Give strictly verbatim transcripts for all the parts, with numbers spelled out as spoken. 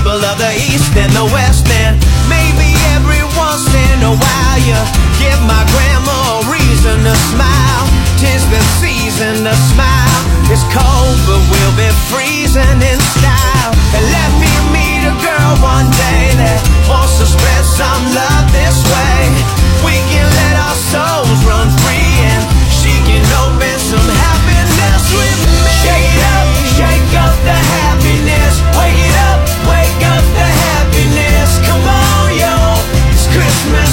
people of the East and the West, and maybe every once in a while you give my grandma a reason to smile. 'Tis the season to smile. It's cold, but we'll be freezing in style. And let me meet a girl one day that wants to spread some love this way. We can let our souls run free, and she can open some happiness with me. Shake it up, shake up the happiness. Wake it up, wake up the happiness. Come on, yo, it's Christmas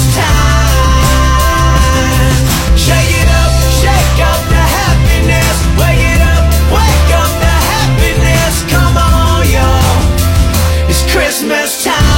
time. Shake it up, shake up the happiness. Wake it up, wake up the happiness. Come on, yo, it's Christmas time.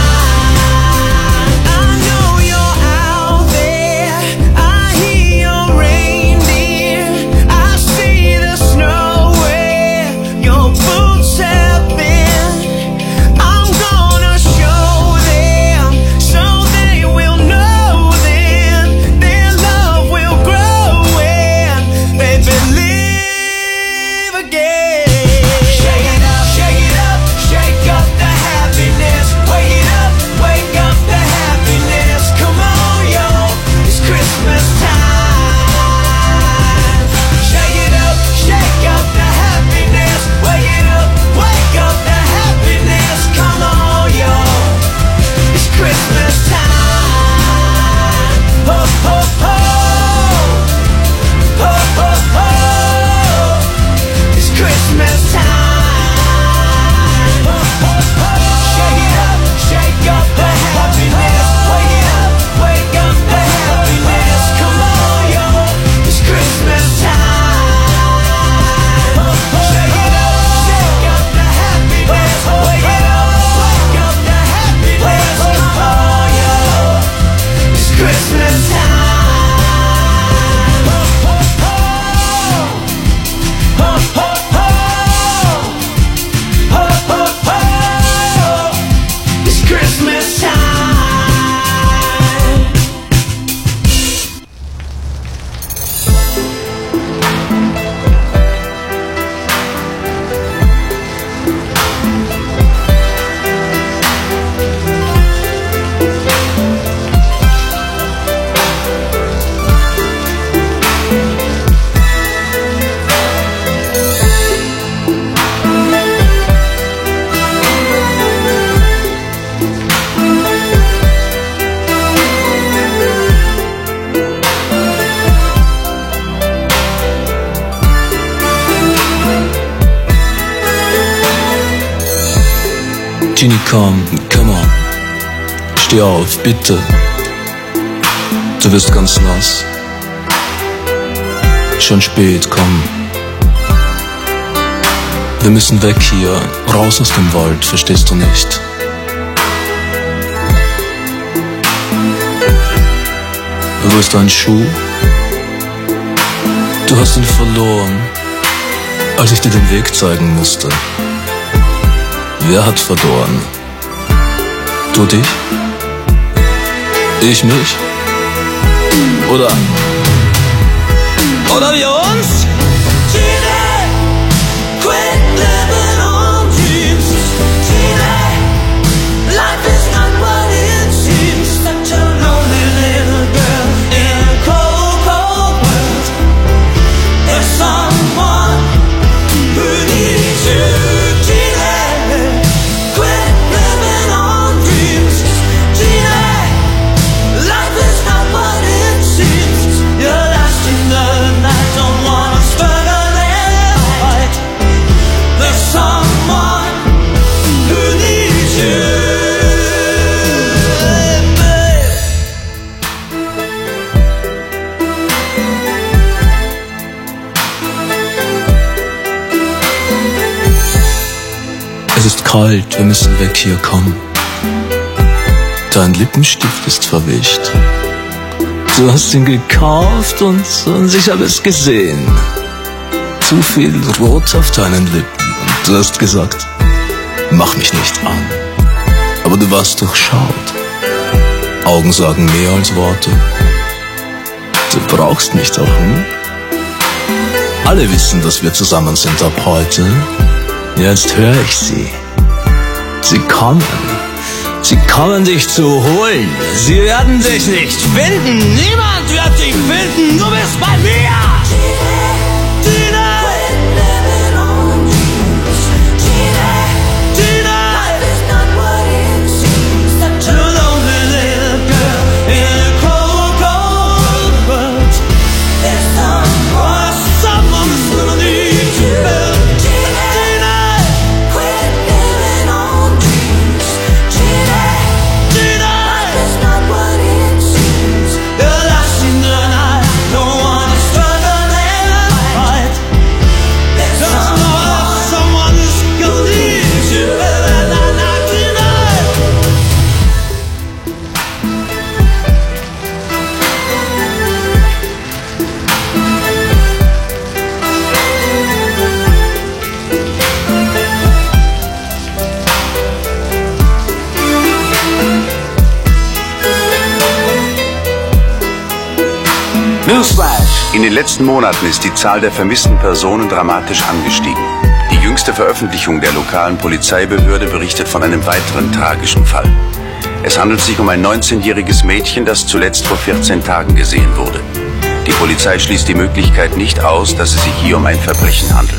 Genie, komm, come on. Steh auf, bitte. Du wirst ganz nass. Schon spät, komm. Wir müssen weg hier, raus aus dem Wald, verstehst du nicht? Wo ist dein Schuh? Du hast ihn verloren, als ich dir den Weg zeigen musste. Wer hat verloren? Du dich? Ich mich? Oder? Oder wir uns? Quit living on dreams. Life is not what it seems. Such a lonely little girl in a cold, cold world. There's someone who needs you. Es ist kalt, wir müssen weg hier, komm. Dein Lippenstift ist verwischt. Du hast ihn gekauft und, und ich habe es gesehen. Zu viel Rot auf deinen Lippen. Und du hast gesagt, mach mich nicht an. Aber du warst durchschaut. Augen sagen mehr als Worte. Du brauchst mich doch, hm? Alle wissen, dass wir zusammen sind ab heute. Jetzt höre ich sie. Sie kommen. Sie kommen dich zu holen. Sie werden dich nicht finden. Niemand wird dich finden. Du bist bei mir. Tina. In den letzten Monaten ist die Zahl der vermissten Personen dramatisch angestiegen. Die jüngste Veröffentlichung der lokalen Polizeibehörde berichtet von einem weiteren tragischen Fall. Es handelt sich um ein neunzehnjähriges Mädchen, das zuletzt vor vierzehn Tagen gesehen wurde. Die Polizei schließt die Möglichkeit nicht aus, dass es sich hier um ein Verbrechen handelt.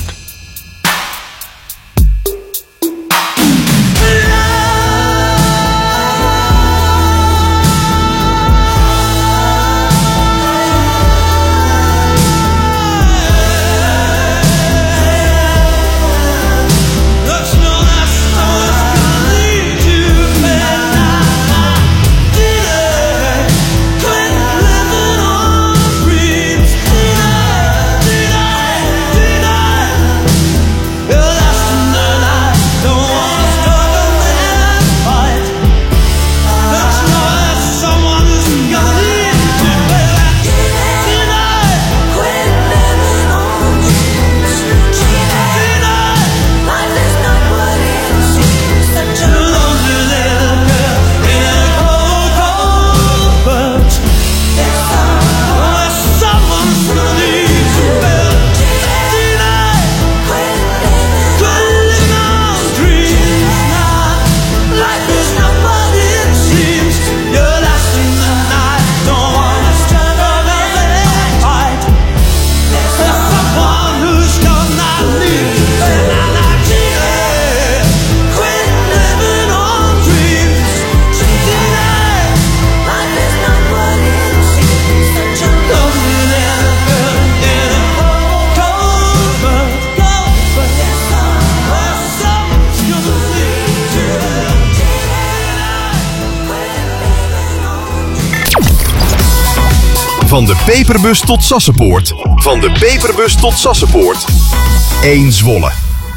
Van de Peperbus tot Sassenpoort. Van de Peperbus tot Sassenpoort. Eén Zwolle.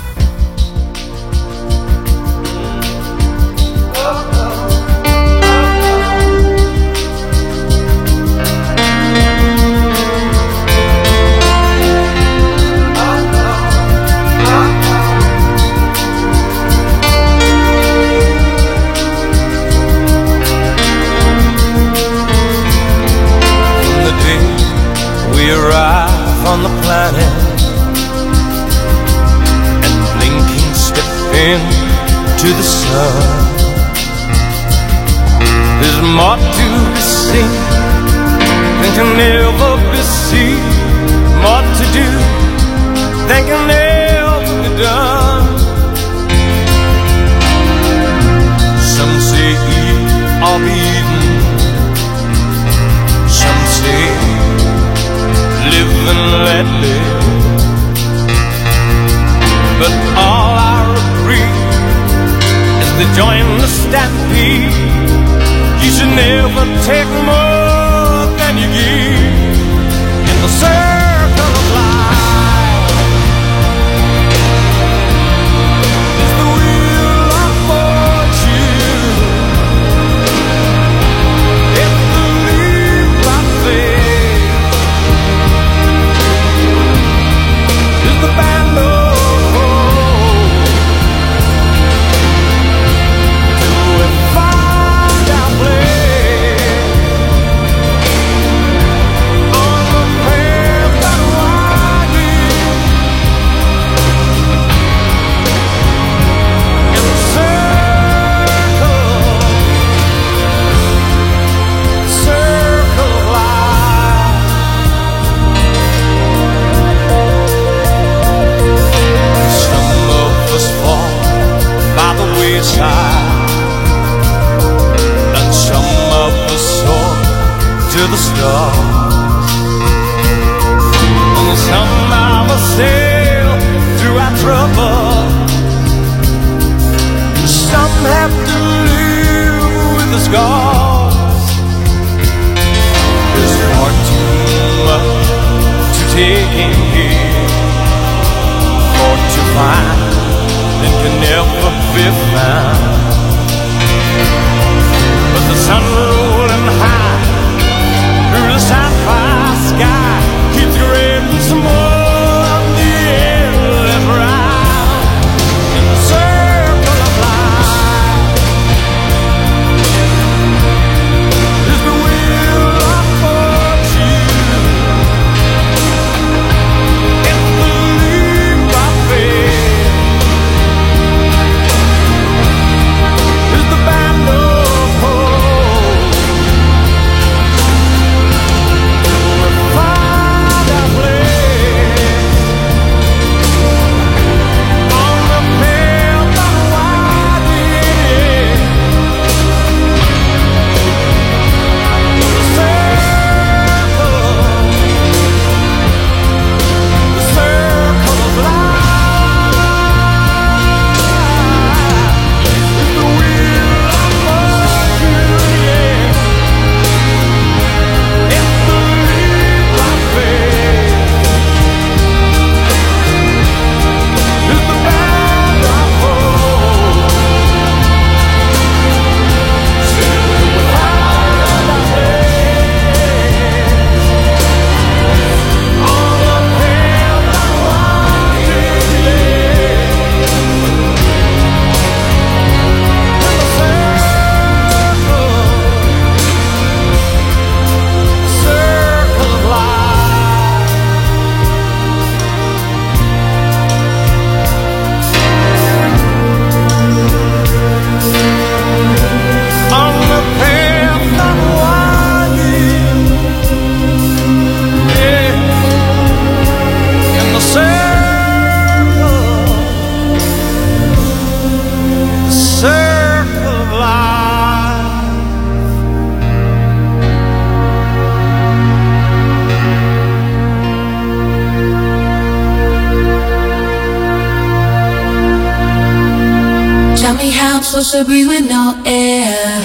On the planet and blinking step into the sun. There's more to be seen than can ever be seen, more to do than can ever be done. Some say eat or be eaten, some say live and let live. But all I agree is to join the stampede. You should never take more than you give in the circle of life. It's the wheel of fortune. It's the leap I faith. It's the band of hope. Till we find our place on the path wayside, and some of us soar to the stars, and some of us sail through our trouble. Some have to live with the scars. There's far too much to take in here, or to find that can never be found. But the sun rolling high through the sapphire sky keeps grading some more on the endless ride in the circle of life. Is the wheel of fortune, it's the leap of faith, is the band of hope. We'll find our place on the path of winding, the circle, the circle of life. Is the wheel of fortune, yeah. It's the leap of faith, is the band of hope. We'll find our place on the path of winding, in the circle, circle of life. On the path of winding, yeah, in the circle, the circle of life. Tell me how I'm supposed to breathe with no air.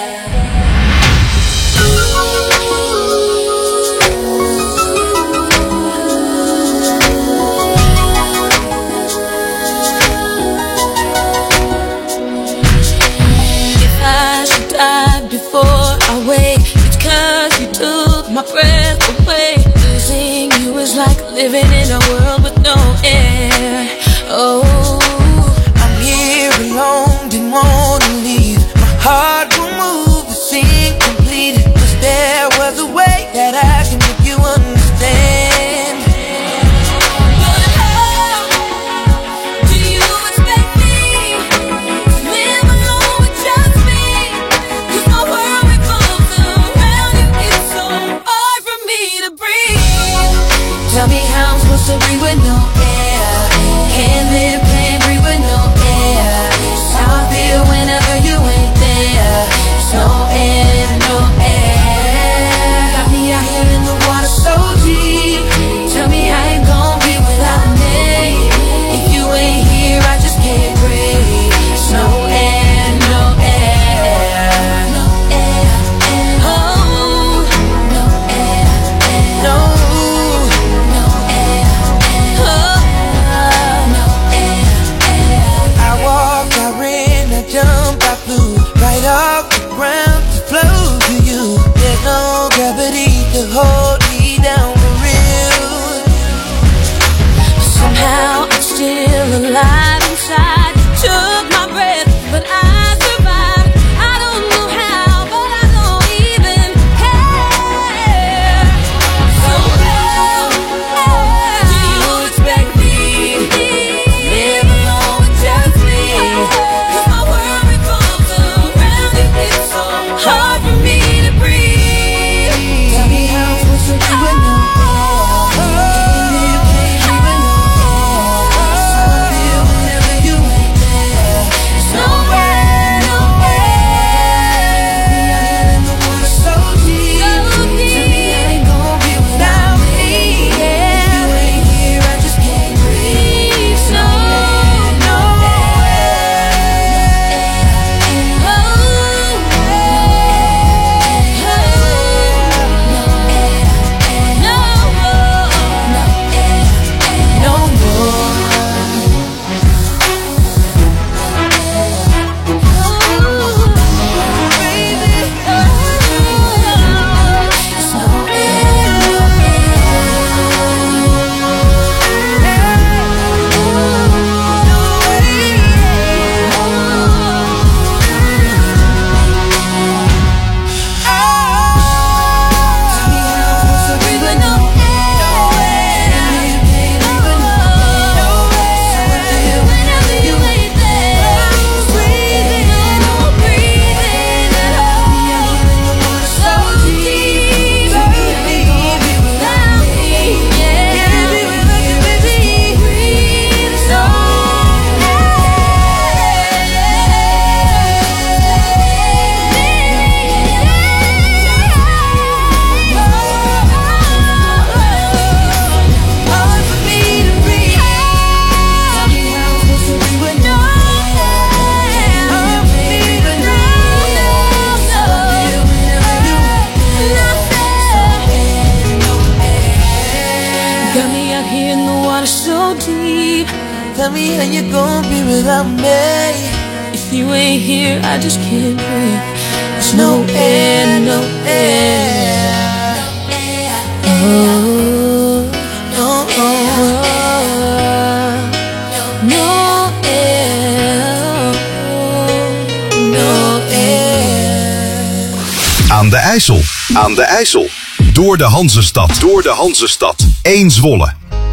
If I should die before I wake, it's 'cause you took my breath away. Losing you is like living in a world with no air. Oh, I'm here alone, didn't wanna leave. My heart will move, but seem complete. Cause there was a way that I can make you understand. but how do you expect me to live alone with just me? 'Cause my world revolves around you. It's so hard for me to breathe. Tell me how I'm supposed to breathe with no air. Can't live, can't breathe with no air. It's how I feel whenever you ain't there. There's no air, no air. Got me out here in the water so deep. Tell me how you gon' be without me. If you ain't here, I just can't breathe. There's no air, no air. No air, oh, no air, No, no air, oh, no air. I walked, I ran, I jumped, I flew right off the ground to flow to you. There's no gravity to hold me down for real. Somehow I'm still alive inside. Took my breath, but I survived. I don't know how, but I don't even care. So how do you expect me to live alone with just me? 'Cause my world revolves around you. It's so without me and you gon' be without me. If you ain't here, I just can't breathe. There's No air, no air. Oh, No air. no air. No air. Aan de IJssel. Aan de IJssel. Door de Hanzestad. Door de Hanzestad. Eén Zwolle.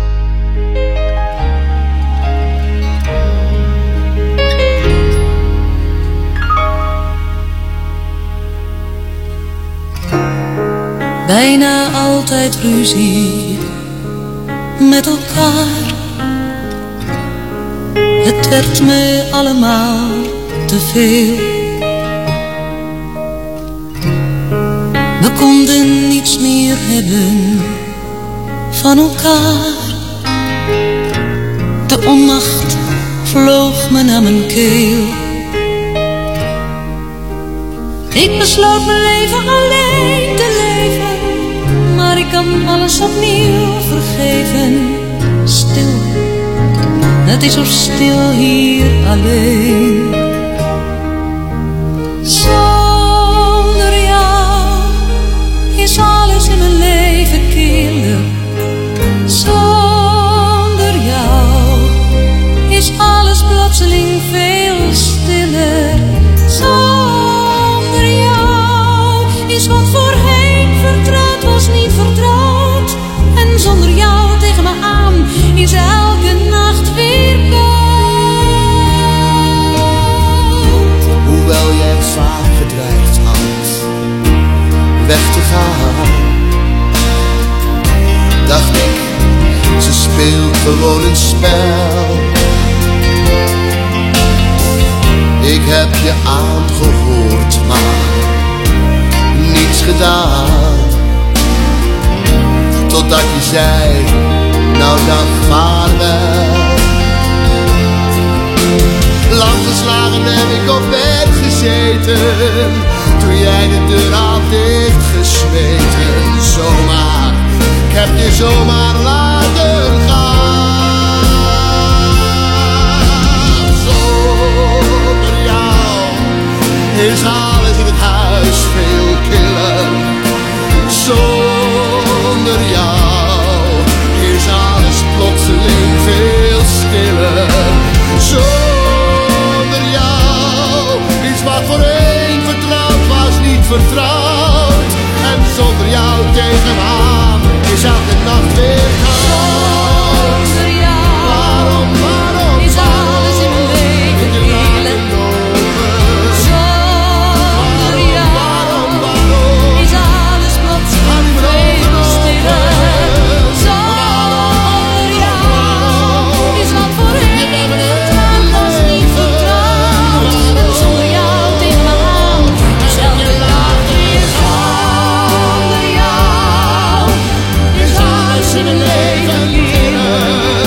Bijna altijd ruzie met elkaar. Het werd me allemaal te veel. We konden niets meer hebben van elkaar. De onmacht vloog me naar mijn keel. Ik besloot mijn leven alleen te leven, maar ik kan alles opnieuw vergeven. Stil, het is zo stil hier alleen. Zonder jou is alles in mijn leven killer. Zonder jou is alles plotseling veel stiller. Zonder jou is wat voorheen vertrouwd was niet vertrouwd. En zonder jou tegen me aan is elke nacht weer koud. Hoewel jij vaak gedreigd had weg te gaan, dacht ik, ze speelt gewoon een spel. Ik heb je aangehoord, maar niets gedaan. Totdat je zei, nou dan vaarwel. Lang geslagen heb ik op bed gezeten, toen jij de deur had dichtgesmeten. Zomaar, ik heb je zomaar laten gaan. Zonder jou is alles in het huis veel killer. Zonder jou is alles plotseling veel stiller. Zonder jou is wat voorheen vertrouwd was niet vertrouwd. En zonder jou tegen me aan is elke nacht weer koud. Zonder jou Waarom, waarom, is alles in mijn leven killer. Zonder jou waarom, waarom, is alles plotseling veel stiller. Zonder jou is wat voorheen vertrouwd was niet vertrouwd. En zonder jou tegen me aan is elke nacht weer zonder jou is alles in mijn leven killer.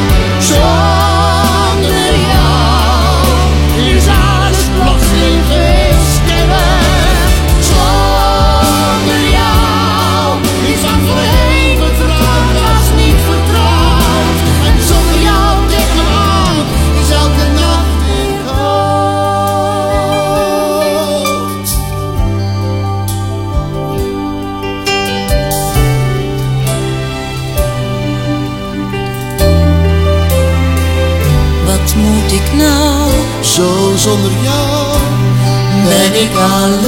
Zonder jou is alles plotseling veel stiller. Zonder jou is wat voorheen vertrouwd was niet vertrouwd. En zonder jou tegen me aan is elke nacht weer koud. Wat moet ik nou? Zo zonder jou ben ik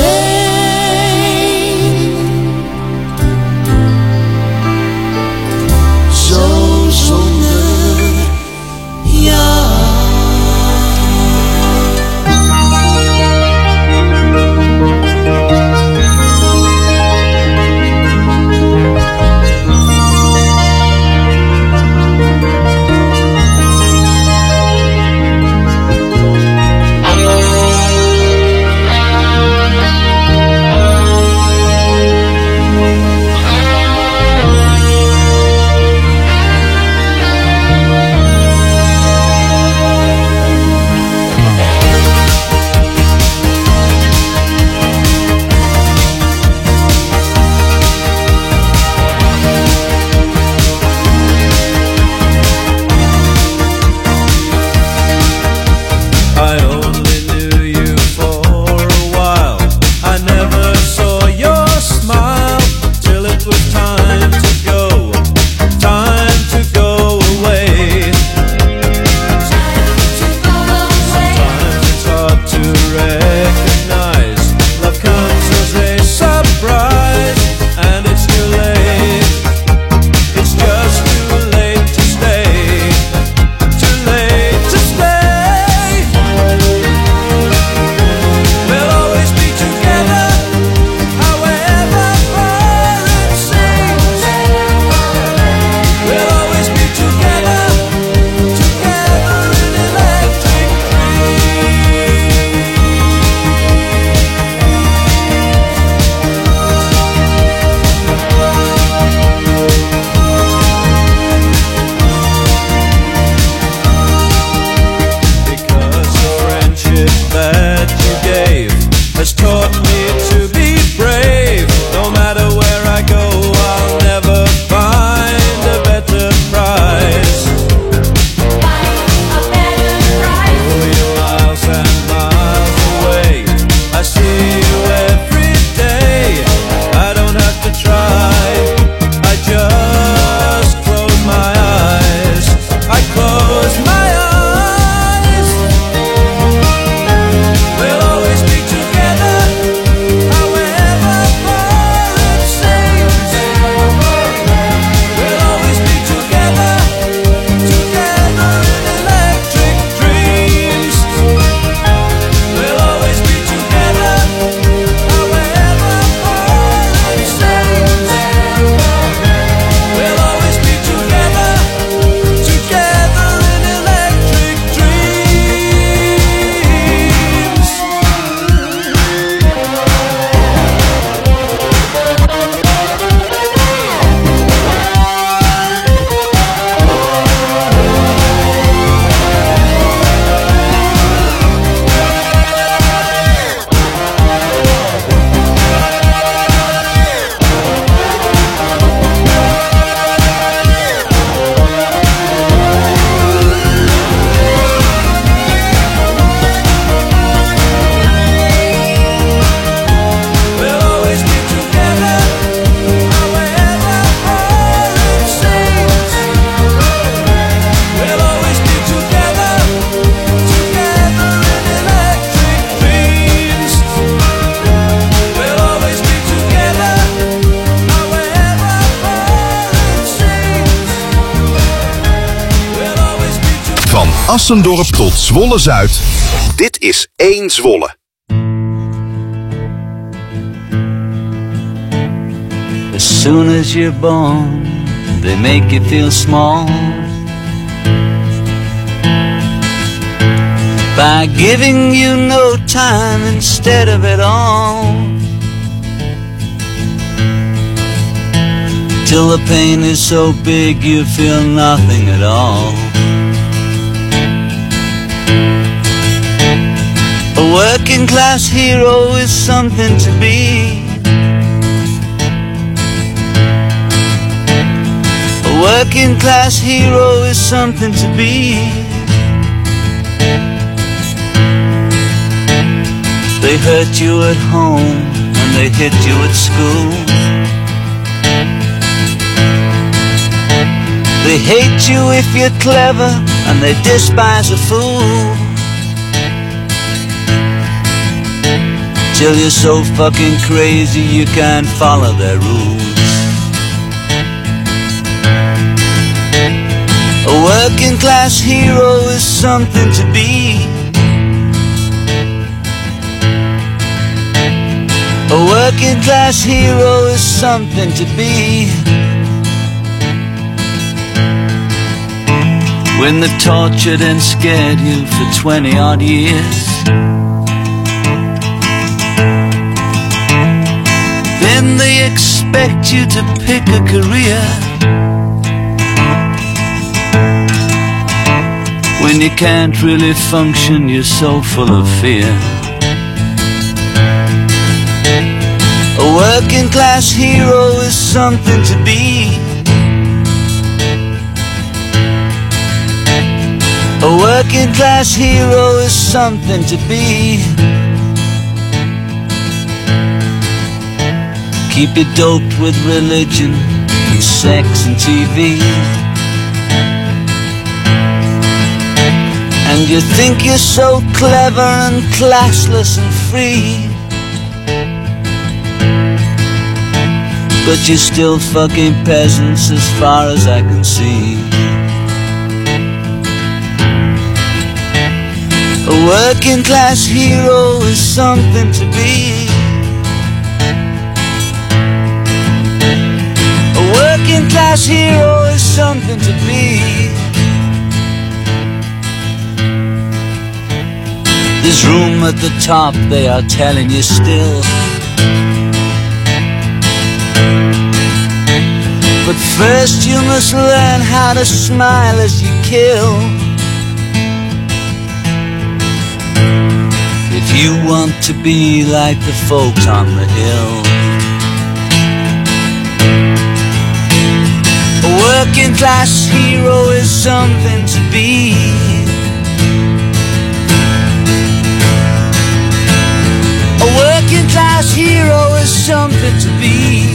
alleen. Zo zonder jou. recognize love comes as a surprise, and it's too late. It's just too late to stay. Too late to stay. We'll always be together, however far it seems. We'll always be together, together in electric because the friendship that you gave has taught me to be brave. No matter where I go, I'll never find a better prize. Though you're miles and miles away, I see you every day. I don't have to try, I just close my eyes. I close my eyes. We'll always be together, however far it seems. We'll always be together, together in electric dreams. We'll always be together, however far it seems. We'll always be together, together in electric dreams. We'll always be together, however far it seems. We'll always be together, together in electric dreams. We'll always be together, however far it seems. We'll always be together. Van Assendorp tot Zwolle-Zuid. Dit is één Zwolle. As soon as you're born, they make you feel small by giving you no time instead of it all, till the pain is so big you feel nothing at all. A working class hero is something to be. A working class hero is something to be. They hurt you at home and they hit you at school. They hate you if you're clever and they despise a fool, till you're so fucking crazy you can't follow their rules. A working class hero is something to be. A working class hero is something to be. When they've tortured and scared you for twenty odd years, then they expect you to pick a career. When you can't really function, you're so full of fear. A working class hero is something to be. A working class hero is something to be. Keep you doped with religion and sex and T V, And you think you're so clever and classless and free, but you're still fucking peasants as far as I can see. A working class hero is something to be. A working class hero is something to be. There's room at the top, they are telling you still. But first you must learn how to smile as you kill. If you want to be like the folks on the hill. A working class hero is something to be. A working class hero is something to be.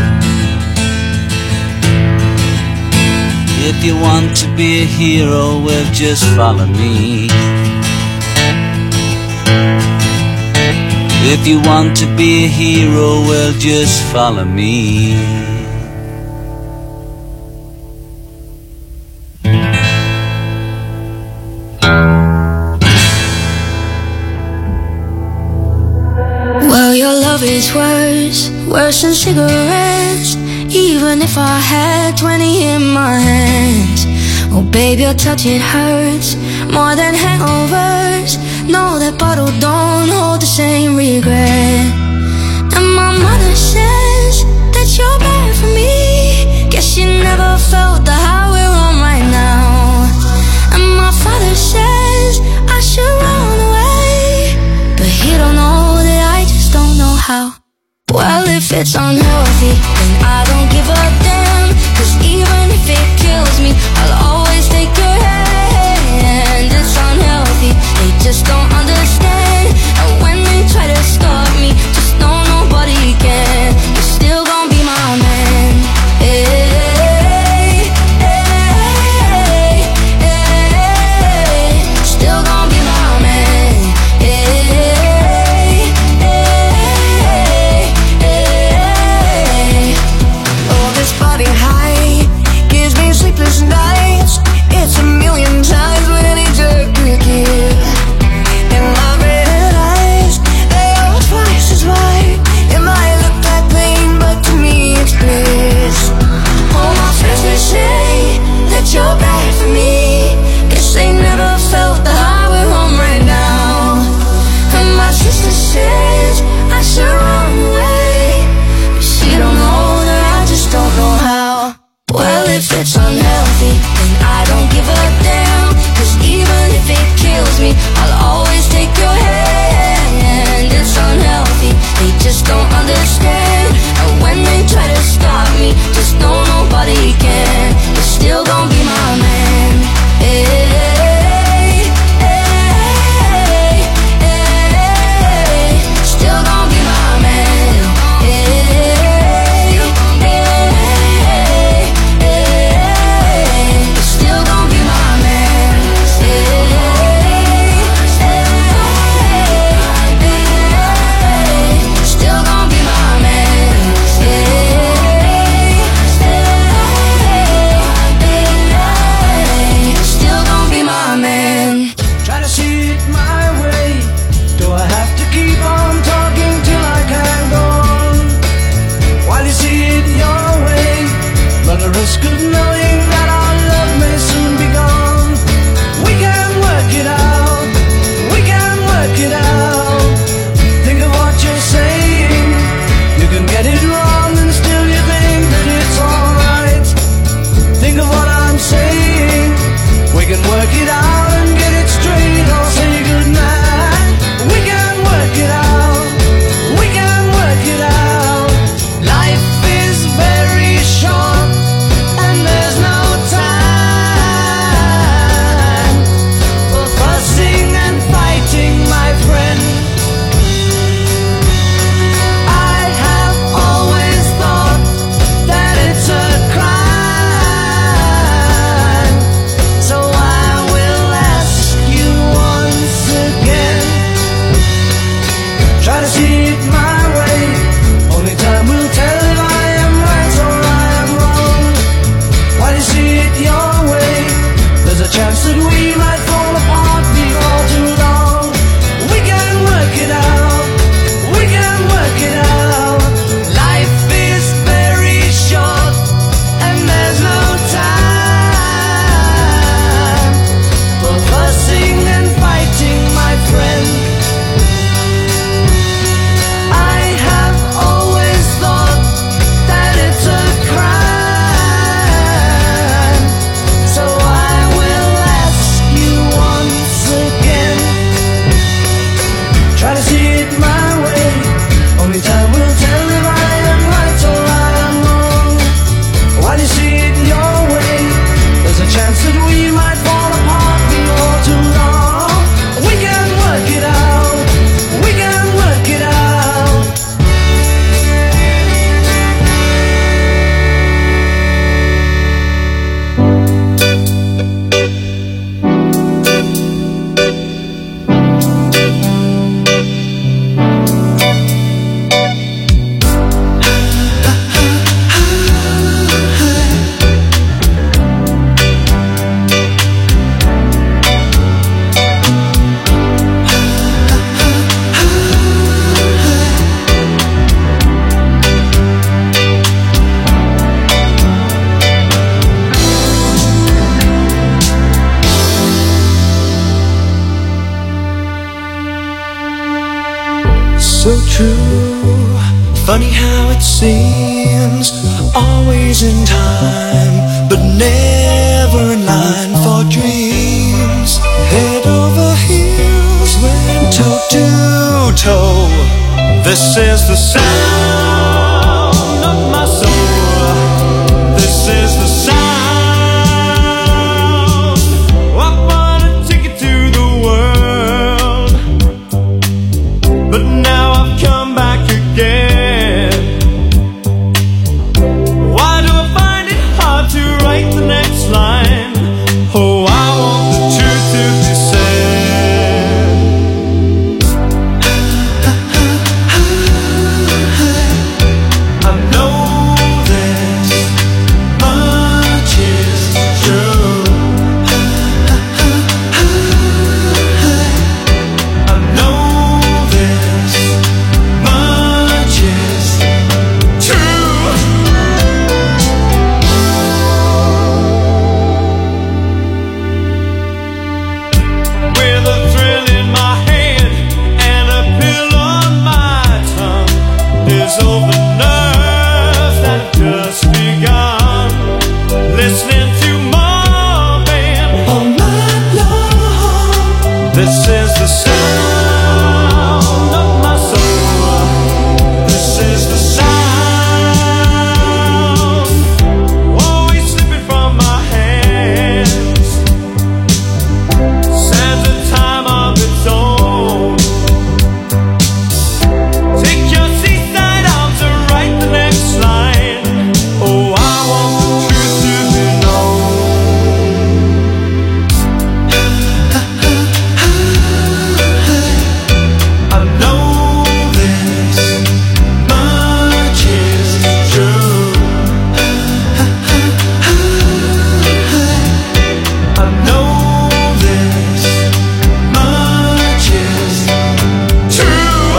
If you want to be a hero, well, just follow me. If you want to be a hero, well, just follow me. Well, your love is worse, worse than cigarettes. Even if I had twenty in my hands. Oh babe, your touch, it hurts more than hangovers. No, that bottle don't hold the same regret. And my mother says that you're bad for me. Guess you never felt the high we're on right now. And my father says I should run away, but he don't know that I just don't know how. Well, if it's unhealthy, then I don't give a damn. Cause even if it kills me, I'll always take your hand. It's unhealthy, they just don't understand. And when they try to stop me, just know nobody can. You're still gonna be my man. Hey, hey, hey, still gonna be my man. Hey. Nights, it's a million times what any jerk could give. And my red eyes, they are twice as wide. It might look like pain, but to me it's bliss. All my friends, they say that you're bad for me. Guess they never felt the high we're on right now. And my sister says I should run away, but she don't know that I just don't know how. Well, if it's unhealthy, then I don't give a damn. Cause even if it kills me, I'll always take your hand. It's unhealthy, they just don't understand. And when they try to stop me, just know nobody can. You're still gonna be my man. Hey, hey, hey, hey, still gonna be my so true. Funny how it seems, always in time, but never in line for dreams. Head over heels, went toe to toe. This is the sound of my soul. This is the sound. I wanna take it to the world, but now I've come back again. Why do I find it hard to write the next line? Oh, I want the truth to be said. I know this much is true. I know this much is true. With a thrill in my head and a pill on my tongue, there's over nerves that have just begun. Listening to Marvin all night long. This is the sound of my soul. This is the sound, always slipping from my hands. Sands a time of its own. Take your seaside arms and write the next line. Oh, I want the truth to be known. I know this much is true. I know this much is true.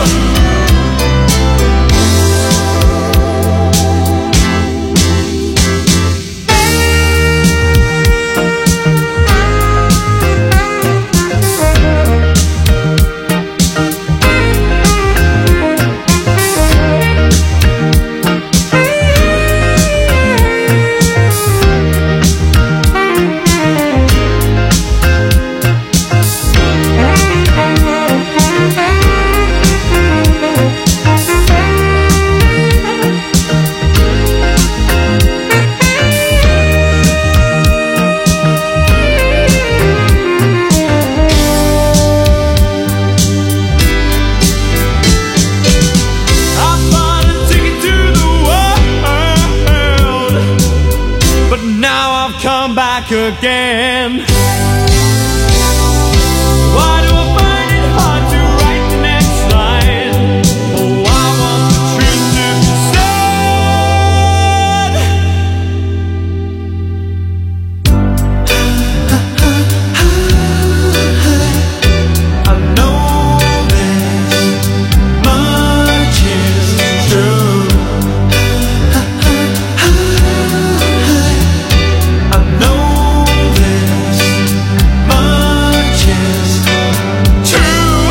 I bought a ticket to the world, but now I've come back again. Why do I find it hard to write the next line? Oh, I want the truth to be said. I know this much is true. I know this much is true.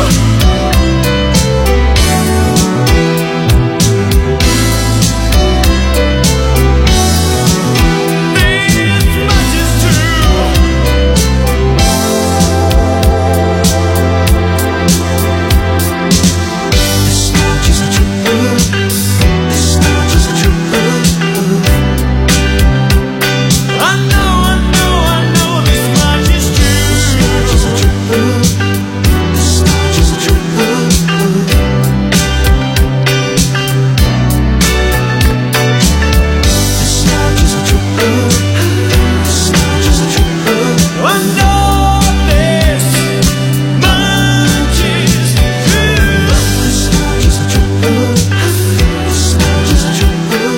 This much is true. This much is true. This much is true. I know, I know, I know this much is true. This much is true. This much is true. This much is true. This much is true. I know this much is true. This much is true. This much is true.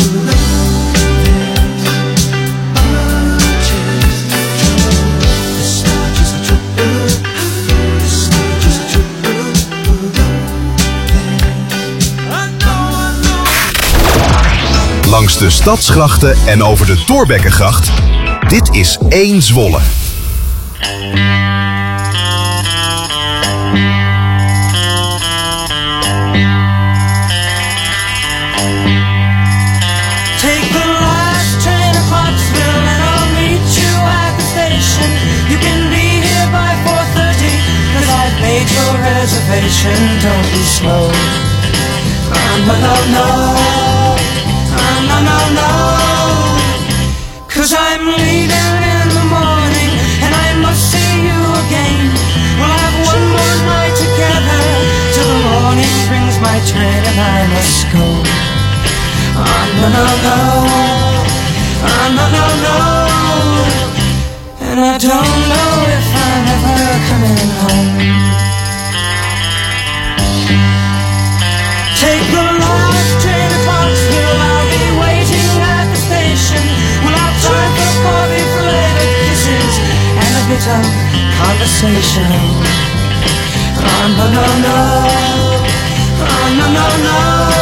Langs de stadsgrachten en over de Thorbeckegracht. Dit is één Zwolle. reservation, don't be slow. Oh, no, no, no. Oh, no, no, no. Cause I'm leaving in the morning, and I must see you again. We'll have one more night together, till the morning brings my train and I must go. Oh, no, no, no. Oh, no, no, no. And I don't know if I'm ever coming home. Take the last train to Clarksville, I'll be waiting at the station. We'll have time for coffee, flavored kisses, and a bit of conversation. Oh, no, no, no. Oh, no, no, no.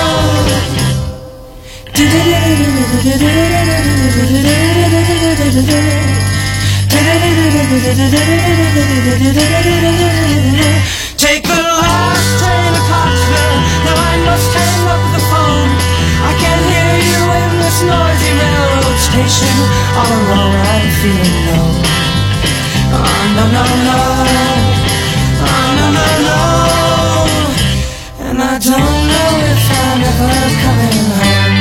Take the last train to Clarksville. Now I must hang up the phone. I can't hear you in this noisy railroad station. All alone I'm feeling low. Oh, no, no, no. Oh, no, no, no. And I don't know if I'm ever coming home.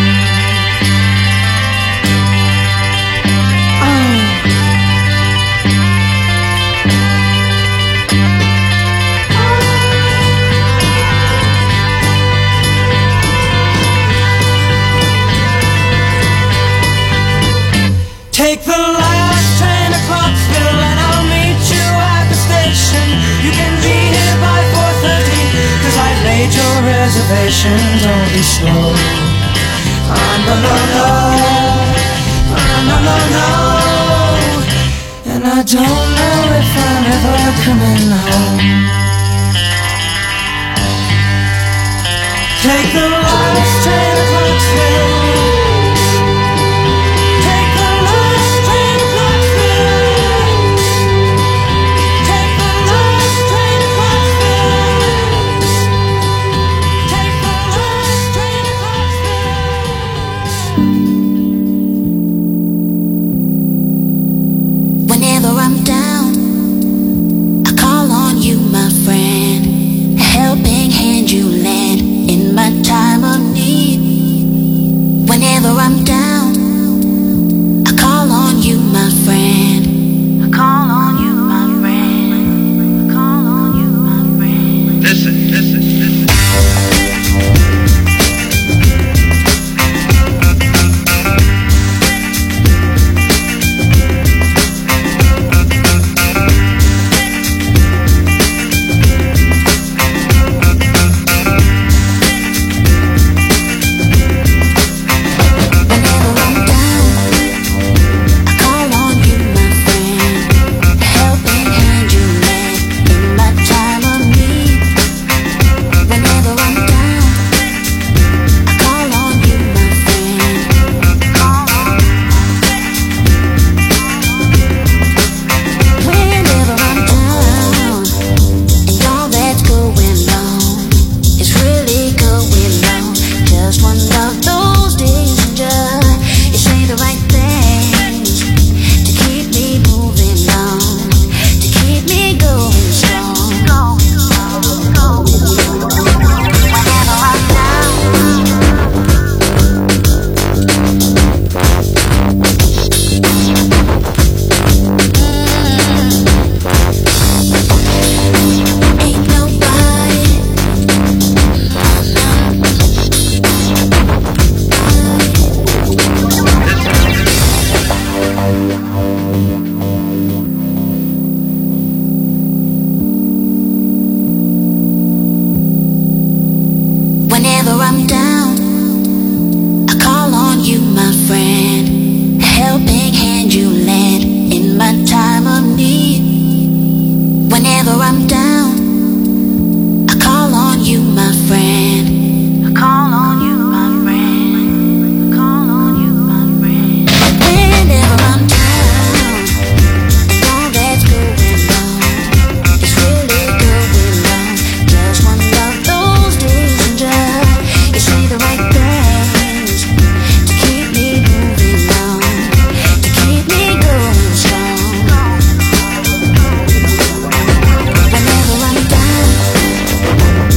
Take the last train to Clarksville and I'll meet you at the station. You can be here by four thirty, cause I've made your reservation, don't be slow. Oh, no, no, no. Oh, no, no, no. And I don't know if I'm ever coming home. Take the last train to Clarksville. Time of need. Whenever I'm down, I call on you, my friend. I call on you, my friend. I call on you, my friend. Listen, listen, listen. Whenever I'm down,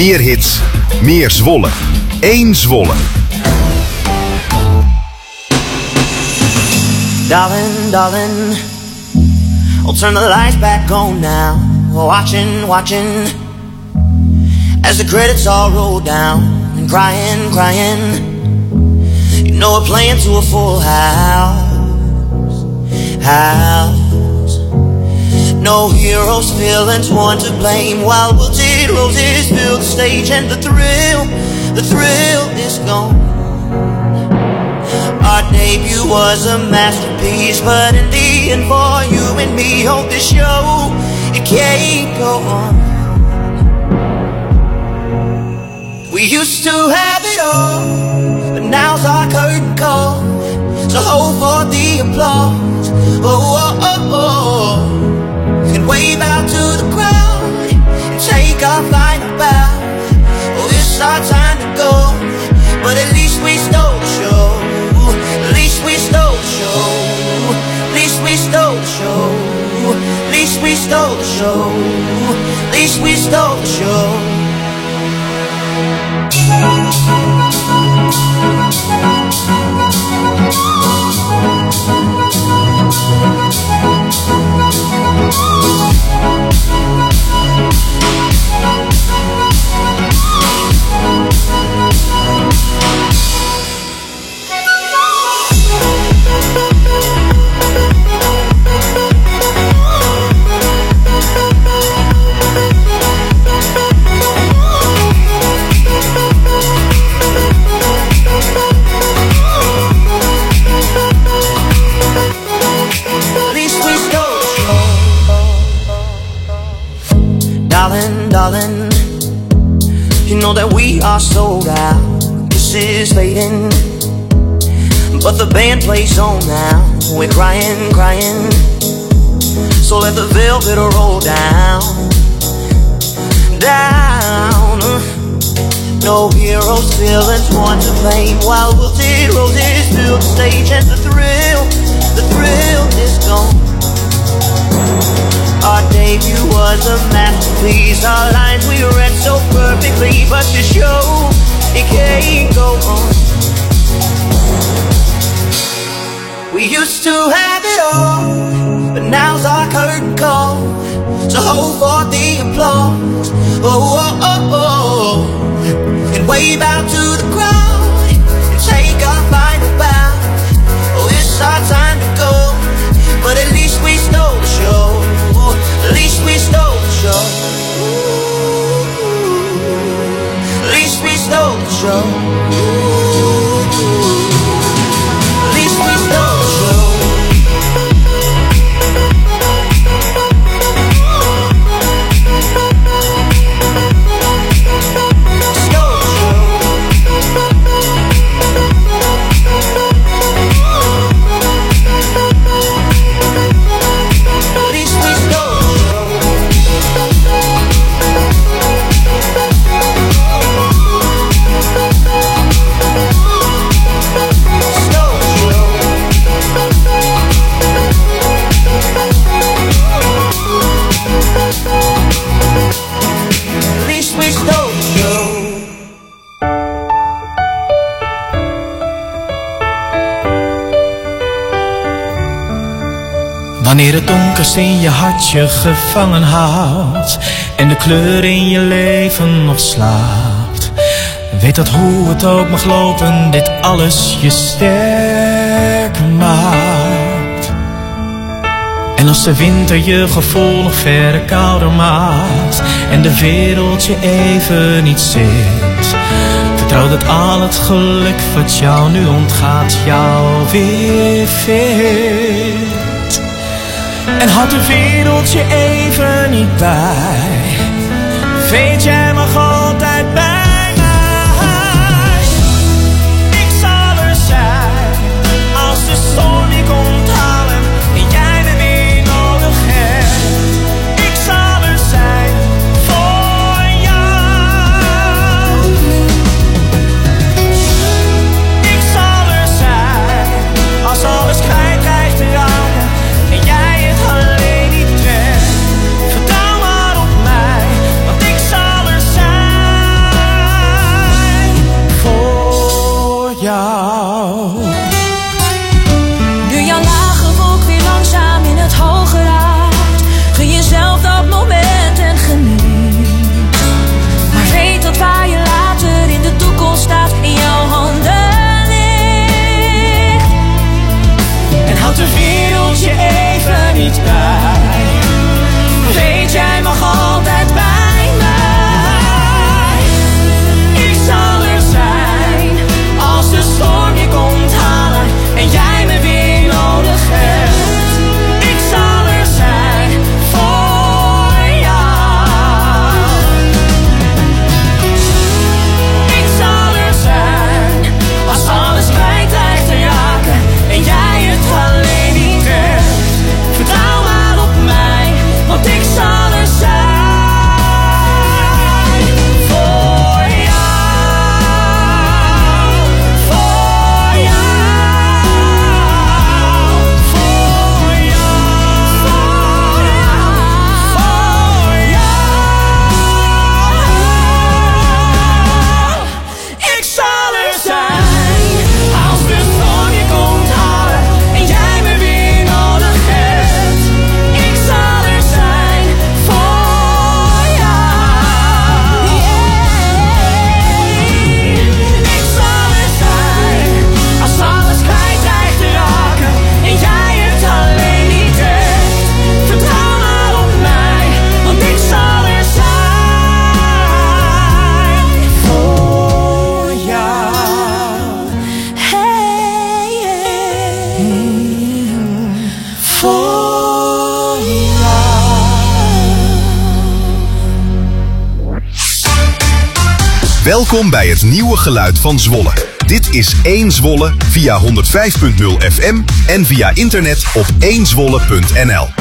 Meer hits, meer Zwolle. Eén Zwolle. Darling, darling, I'll turn the lights back on now. Watching, watching, as the credits all roll down. And crying, crying, you know we're playing to a full house, house. No heroes, villains, one to blame. While wilted roses fill the stage, and the thrill, the thrill is gone. Our debut was a masterpiece, but in the end, for you and me, hope this show, it can't go on. We used to have it all, but now's our curtain call. So hold for the applause, oh, oh, oh, oh. And wave out to the crowd, and take our final bow. Oh, it's our time to go, but at least we stole the show. At least we stole the show. At least we stole the show. At least we stole the show. At least we stole the show. Darling, you know that we are sold out. This is fading, but the band plays on now. We're crying, crying, so let the velvet roll down, down. No heroes, villains, one to blame. While wilted roses fill the stage, and the thrill, the thrill is gone. Our debut was a masterpiece. Our lines we read so perfectly, but the show, it can't go on. We used to have it all, but now's our curtain call. So hold for the applause, oh, oh, oh, oh. And wave out to the crowd, and take our final bow. Oh, it's our time to go, but at least we stole the show. At least we stole the show. At least we stole the show. At least we stole the show. Stole the show. At least we stole the show. At least we stole the show. Wanneer het donkerst in je hart je gevangen houdt en de kleur in je leven nog slaapt, weet dat hoe het ook mag lopen, dit alles je sterker maakt. En als de winter je gevoel nog verder kouder maakt en de wereld je even niet zint, vertrouw dat al het geluk wat jou nu ontgaat jou weer vindt. En had de wereld je even niet bij, weet jij mag altijd bij mij. Ik zal er zijn als de zon je komt halen en jij me weer nodig hebt. Ik zal er zijn voor jou. Ik zal er zijn als alles kwijt lijkt te raken en jij het alleen niet trekt. Vertrouw maar op mij, want ik zal er Welkom bij het nieuwe geluid van Zwolle. Dit is één Zwolle via honderdvijf punt nul F M en via internet op één zwolle punt n l.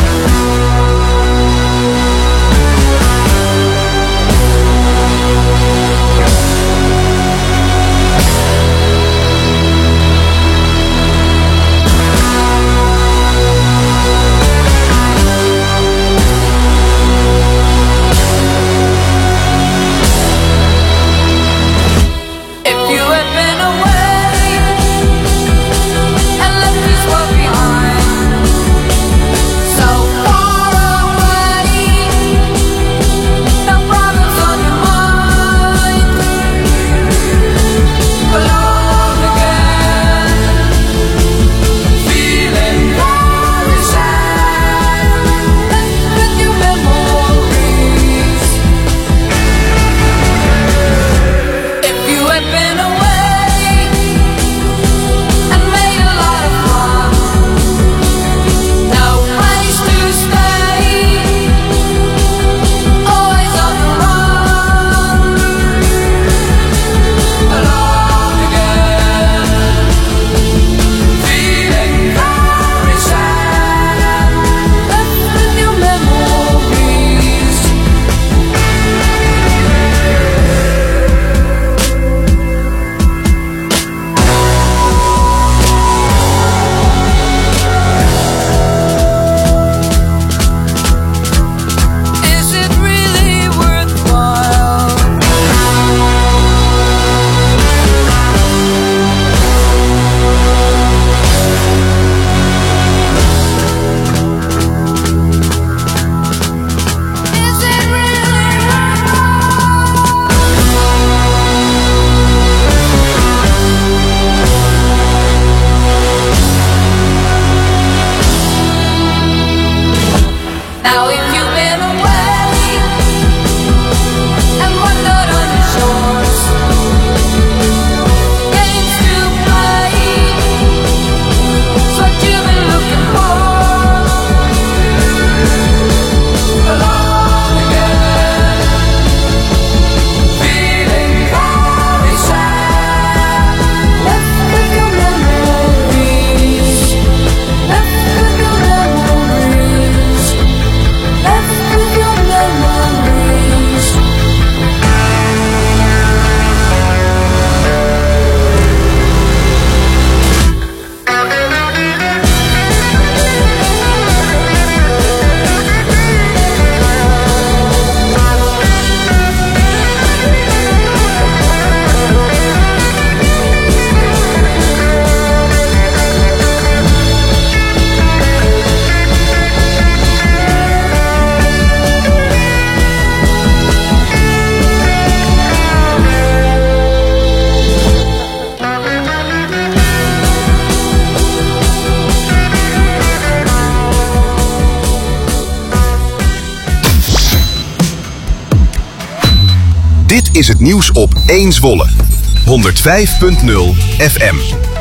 Dit is het nieuws op één Zwolle. honderdvijf punt nul F M.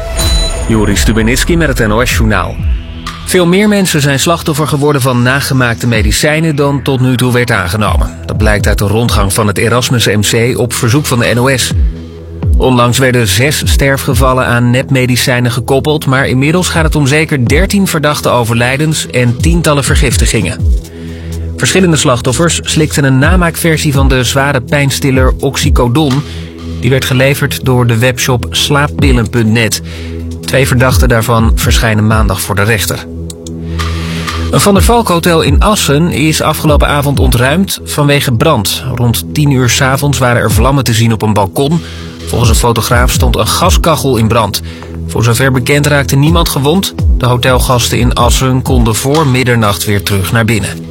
Joris Stubenitski met het N O S-journaal. Veel meer mensen zijn slachtoffer geworden van nagemaakte medicijnen dan tot nu toe werd aangenomen. Dat blijkt uit de rondgang van het Erasmus M C op verzoek van de N O S. Onlangs werden zes sterfgevallen aan nepmedicijnen gekoppeld, maar inmiddels gaat het om zeker dertien verdachte overlijdens en tientallen vergiftigingen. Verschillende slachtoffers slikten een namaakversie van de zware pijnstiller oxycodon. Die werd geleverd door de webshop slaappillen punt net. Twee verdachten daarvan verschijnen maandag voor de rechter. Een Van der Valk hotel in Assen is afgelopen avond ontruimd vanwege brand. Rond tien uur 's avonds waren er vlammen te zien op een balkon. Volgens een fotograaf stond een gaskachel in brand. Voor zover bekend raakte niemand gewond. De hotelgasten in Assen konden voor middernacht weer terug naar binnen.